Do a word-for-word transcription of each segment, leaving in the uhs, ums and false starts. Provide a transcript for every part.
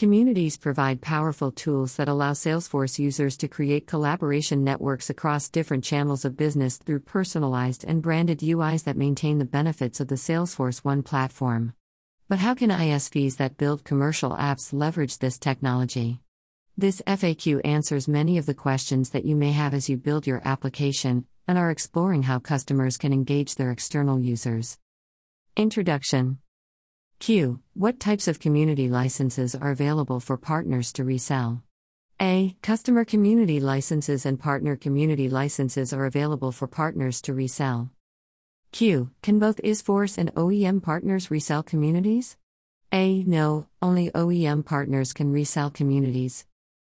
Communities provide powerful tools that allow Salesforce users to create collaboration networks across different channels of business through personalized and branded U Is that maintain the benefits of the Salesforce One platform. But how can I S Vs that build commercial apps leverage this technology? This F A Q answers many of the questions that you may have as you build your application, and are exploring how customers can engage their external users. Introduction. Q. What types of community licenses are available for partners to resell? A. Customer community licenses and partner community licenses are available for partners to resell. Q. Can both Salesforce and O E M partners resell communities? A. No, only O E M partners can resell communities.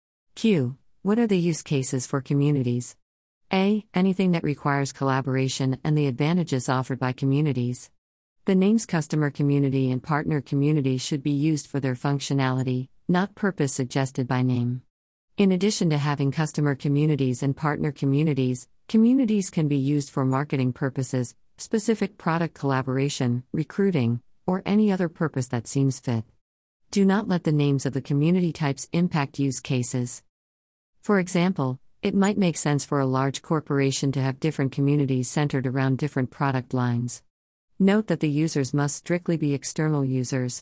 Q. What are the use cases for communities? A. Anything that requires collaboration and the advantages offered by communities. The names customer community and partner community should be used for their functionality, not purpose suggested by name. In addition to having customer communities and partner communities, communities can be used for marketing purposes, specific product collaboration, recruiting, or any other purpose that seems fit. Do not let the names of the community types impact use cases. For example, it might make sense for a large corporation to have different communities centered around different product lines. Note that the users must strictly be external users.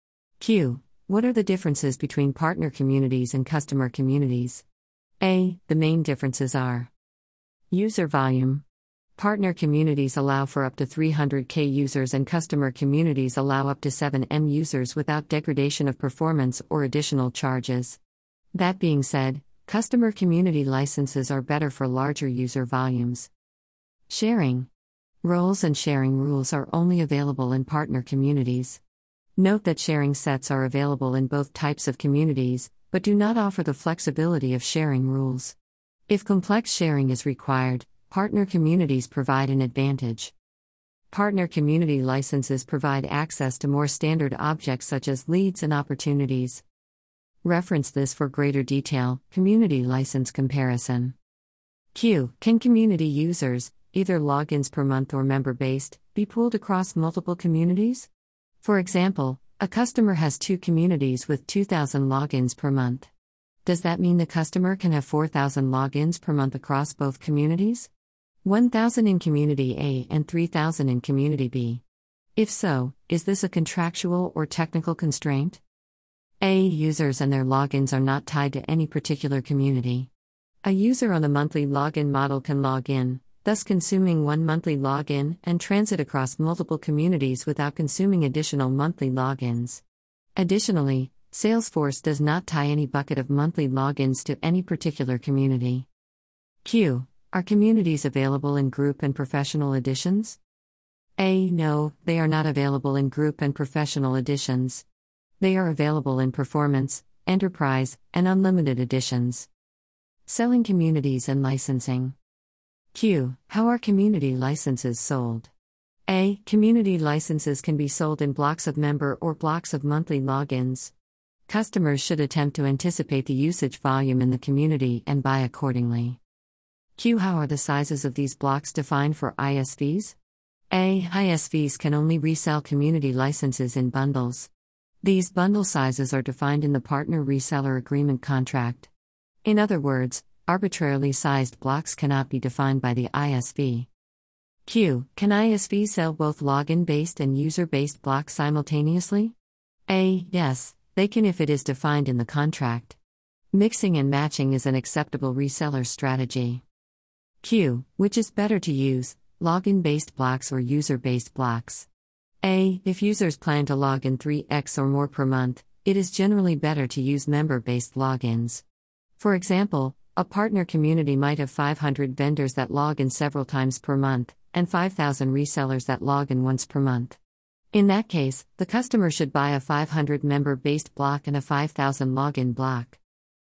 Q. What are the differences between partner communities and customer communities? A. The main differences are: user volume. Partner communities allow for up to three hundred K users and customer communities allow up to seven million users without degradation of performance or additional charges. That being said, customer community licenses are better for larger user volumes. Sharing. Roles and sharing rules are only available in partner communities. Note that sharing sets are available in both types of communities, but do not offer the flexibility of sharing rules. If complex sharing is required, partner communities provide an advantage. Partner community licenses provide access to more standard objects such as leads and opportunities. Reference this for greater detail. Community license comparison. Q. Can community users, either logins per month or member-based, be pooled across multiple communities? For example, a customer has two communities with two thousand logins per month. Does that mean the customer can have four thousand logins per month across both communities? one thousand in Community A and three thousand in Community B? If so, is this a contractual or technical constraint? A. Users and their logins are not tied to any particular community. A user on the monthly login model can log in, thus consuming one monthly login, and transit across multiple communities without consuming additional monthly logins. Additionally, Salesforce does not tie any bucket of monthly logins to any particular community. Q. Are communities available in group and professional editions? A. No, they are not available in group and professional editions. They are available in performance, enterprise, and unlimited editions. Selling communities and licensing. Q. How are community licenses sold? A. Community licenses can be sold in blocks of member or blocks of monthly logins. Customers should attempt to anticipate the usage volume in the community and buy accordingly. Q. How are the sizes of these blocks defined for I S Vs? A. I S Vs can only resell community licenses in bundles. These bundle sizes are defined in the partner reseller agreement contract. In other words, arbitrarily sized blocks cannot be defined by the I S V. Q. Can I S Vs sell both login-based and user-based blocks simultaneously? A. Yes, they can if it is defined in the contract. Mixing and matching is an acceptable reseller strategy. Q. Which is better to use, login-based blocks or user-based blocks? A. If users plan to log in three x or more per month, it is generally better to use member-based logins. For example, a partner community might have five hundred vendors that log in several times per month, and five thousand resellers that log in once per month. In that case, the customer should buy a five hundred member-based block and a five thousand login block.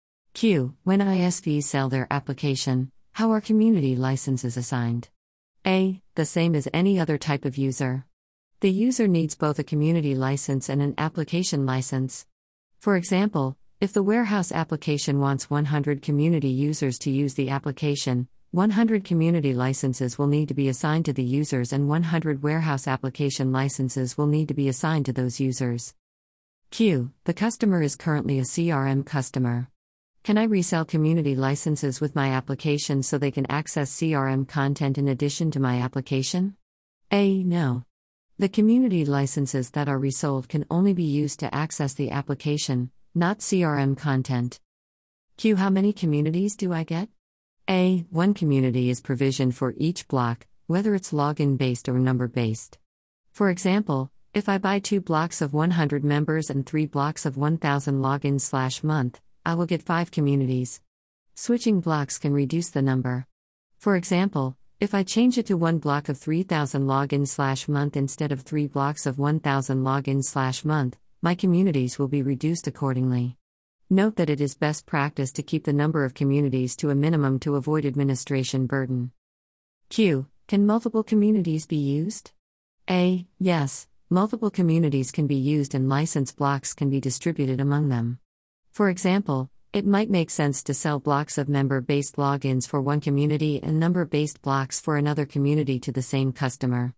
Q. When I S Vs sell their application, how are community licenses assigned? A. The same as any other type of user. The user needs both a community license and an application license. For example, if the warehouse application wants one hundred community users to use the application, one hundred community licenses will need to be assigned to the users and one hundred warehouse application licenses will need to be assigned to those users. Q. The customer is currently a C R M customer. Can I resell community licenses with my application so they can access C R M content in addition to my application? A. No. The community licenses that are resold can only be used to access the application, not C R M content. Q. How many communities do I get? A. One community is provisioned for each block, whether it's login-based or number-based. For example, if I buy two blocks of one hundred members and three blocks of one thousand logins slash month, I will get five communities. Switching blocks can reduce the number. For example, if I change it to one block of three thousand logins slash month instead of three blocks of one thousand logins slash month, my communities will be reduced accordingly. Note that it is best practice to keep the number of communities to a minimum to avoid administration burden. Q. Can multiple communities be used? A. Yes, multiple communities can be used and license blocks can be distributed among them. For example, it might make sense to sell blocks of member-based logins for one community and number-based blocks for another community to the same customer.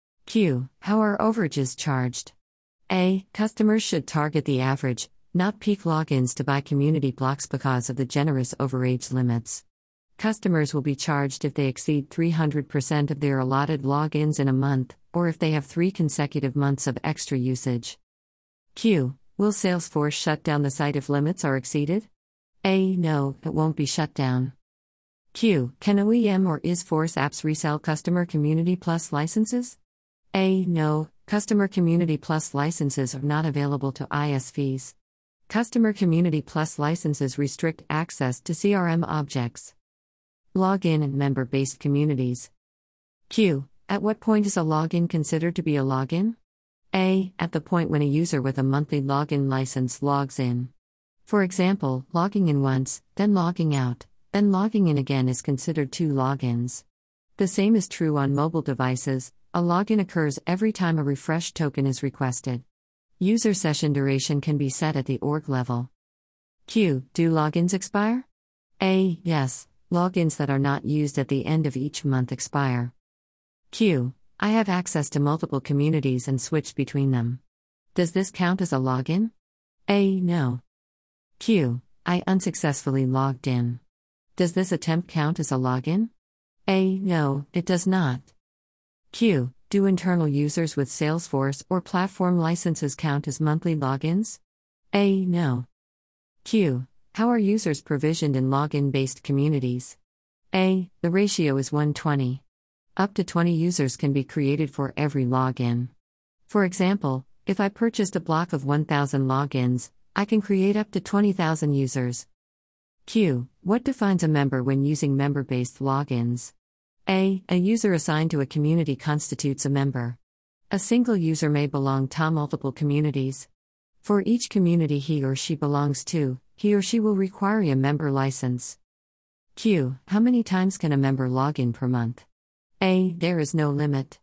Q. How are overages charged? A. Customers should target the average, not peak logins to buy community blocks because of the generous overage limits. Customers will be charged if they exceed three hundred percent of their allotted logins in a month, or if they have three consecutive months of extra usage. Q. Will Salesforce shut down the site if limits are exceeded? A. No, it won't be shut down. Q. Can O E M or I S Force apps resell Customer Community Plus licenses? A. No, Customer Community Plus licenses are not available to I S Vs. Customer Community Plus licenses restrict access to C R M objects. Login and member-based communities. Q. At what point is a login considered to be a login? A. At the point when a user with a monthly login license logs in. For example, logging in once, then logging out, then logging in again is considered two logins. The same is true on mobile devices. A login occurs every time a refresh token is requested. User session duration can be set at the org level. Q. Do logins expire? A. Yes, logins that are not used at the end of each month expire. Q. I have access to multiple communities and switch between them. Does this count as a login? A. No. Q. I unsuccessfully logged in. Does this attempt count as a login? A. No, it does not. Q. Do internal users with Salesforce or platform licenses count as monthly logins? A. No. Q. How are users provisioned in login-based communities? A. The ratio is one to twenty. Up to twenty users can be created for every login. For example, if I purchased a block of one thousand logins, I can create up to twenty thousand users. Q. What defines a member when using member-based logins? A. A user assigned to a community constitutes a member. A single user may belong to multiple communities. For each community he or she belongs to, he or she will require a member license. Q. How many times can a member log in per month? A. There is no limit.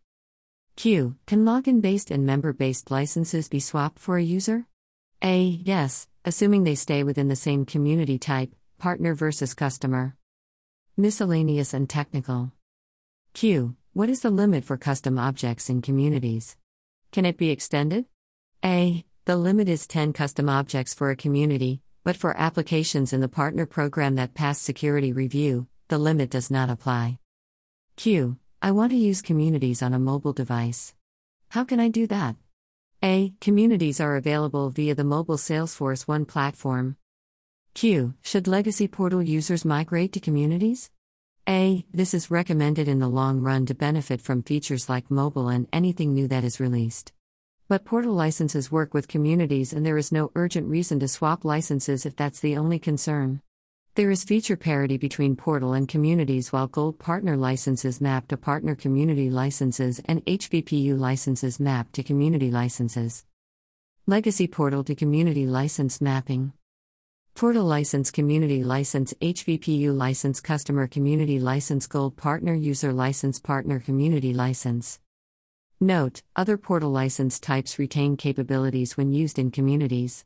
Q. Can login-based and member-based licenses be swapped for a user? A. Yes, assuming they stay within the same community type, partner versus customer. Miscellaneous and technical. Q. What is the limit for custom objects in communities? Can it be extended? A. The limit is ten custom objects for a community, but for applications in the partner program that pass security review, the limit does not apply. Q. I want to use communities on a mobile device. How can I do that? A. Communities are available via the mobile Salesforce One platform. Q. Should legacy portal users migrate to communities? A. This is recommended in the long run to benefit from features like mobile and anything new that is released. But portal licenses work with communities and there is no urgent reason to swap licenses if that's the only concern. There is feature parity between portal and communities while Gold partner licenses map to partner community licenses and H V P U licenses map to community licenses. Legacy portal to community license mapping. Portal license, community license, H V P U license, customer community license, Gold partner user license, partner community license. Note: other portal license types retain capabilities when used in communities.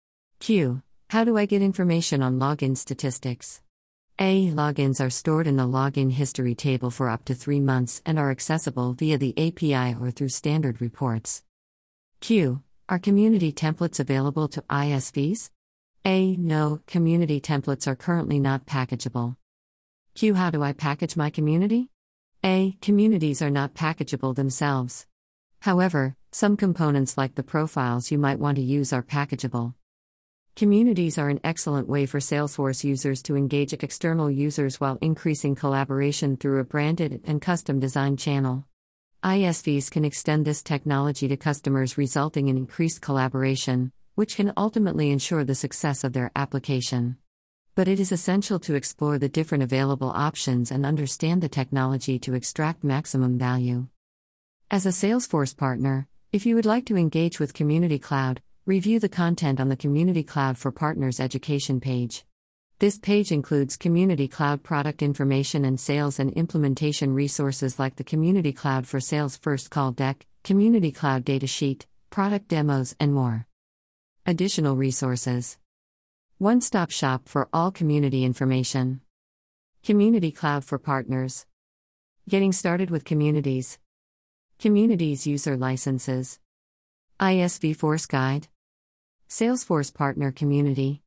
Q. How do I get information on login statistics? A. Logins are stored in the login history table for up to three months and are accessible via the A P I or through standard reports. Q. Are community templates available to I S Vs? A. No, community templates are currently not packageable. Q. How do I package my community? A. Communities are not packageable themselves. However, some components like the profiles you might want to use are packageable. Communities are an excellent way for Salesforce users to engage external users while increasing collaboration through a branded and custom designed channel. I S Vs can extend this technology to customers, resulting in increased collaboration, which can ultimately ensure the success of their application. But it is essential to explore the different available options and understand the technology to extract maximum value. As a Salesforce partner, if you would like to engage with Community Cloud, review the content on the Community Cloud for Partners education page. This page includes Community Cloud product information and sales and implementation resources like the Community Cloud for Sales First Call deck, Community Cloud datasheet, product demos, and more. Additional resources. One-stop shop for all community information. Community Cloud for Partners. Getting started with communities. Communities user licenses. I S V Force Guide. Salesforce Partner Community.